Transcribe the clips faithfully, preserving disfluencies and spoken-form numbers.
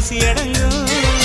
பசி அடங்கும்.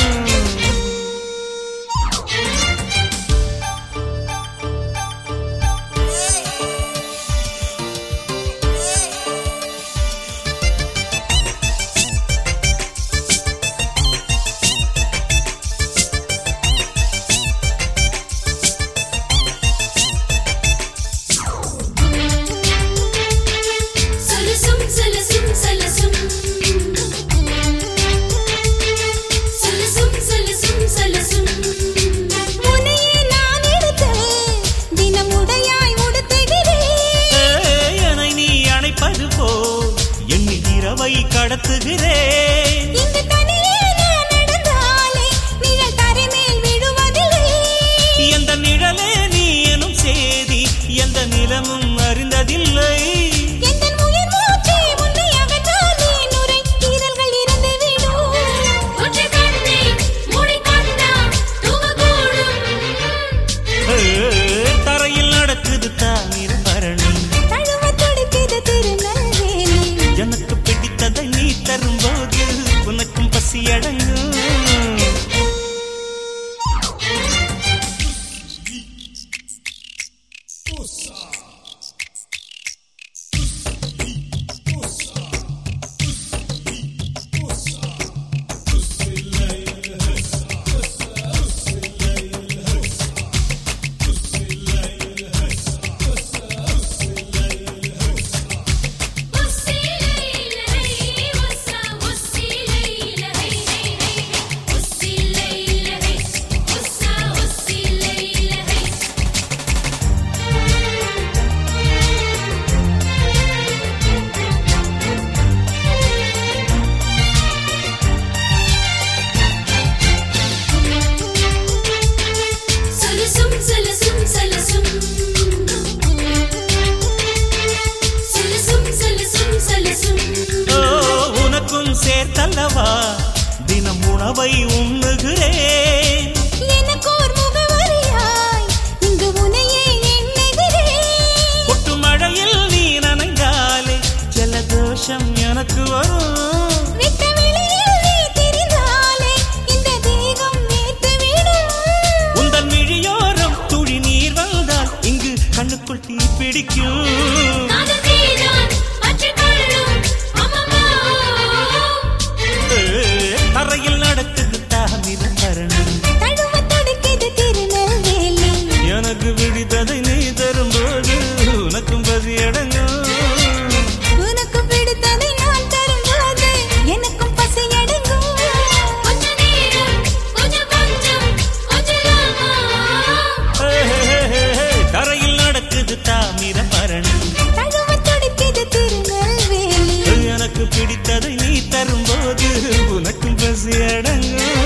கடத்துகிறேன் இந்த தனியே நான் நடந்தாலே நிழல் தரை மேல் விழுவதில்லை. எந்த நிழலே நீ எனும் சேதி எந்த நிலமும் அறிந்ததில்லை. எந்த உயிர் மூச்சே உன்னை அகற்றாதே நுரை ஈரல்கள் இருந்து விடும். ஒற்றை கண்ணை மூடிக்கொண்டா தூங்கக்கூடும். தரையில் நடக்குது தாமிரம் பரணி தழுவ துடிக்குது திருநெல்வேலி. எனக்கு பிடித்ததை நீ தரும்போது உனக்கும் பசி அடங்கும். சேர்த்தல்லவா தினம் உணவை உண்ணுகிறேன். எனக்கோர் முகவரியாய் இங்கு உனையே எண்ணுகிறேன். கொட்டு மழையில் நீ நனைந்தாலே ஜலதோஷம் எனக்கு வரும். விட்ட வெளியில் நீ தெரிந்தாலே இந்த தேகம் வேர்த்துவிடும். உந்தன் விழியோரம் துளி நீர் வந்தால் இங்கு கண்ணுக்குள் தீ பிடிக்கும். தரையில் நடக்குது தாமிரம் பரணி தழுவ துடிக்குது திருநெல்வேலி. எனக்கு பிடித்ததை நீ தரும்போது உனக்கும் பசி அடங்கும். உனக்கு பிடித்ததை நான் தரும்போது எனக்கும் பசி அடங்கும். கொஞ்ச நேரம் கொஞ்சம் கொஞ்சம் கொஞ்சலாமா. தரையில் நடக்குது தாமிரம் பரணி தழுவ துடிக்குது திருநெல்வேலி. எனக்கு பிடித்ததை நீ தரும்போது உனக்கும் பசி அடங்கும்.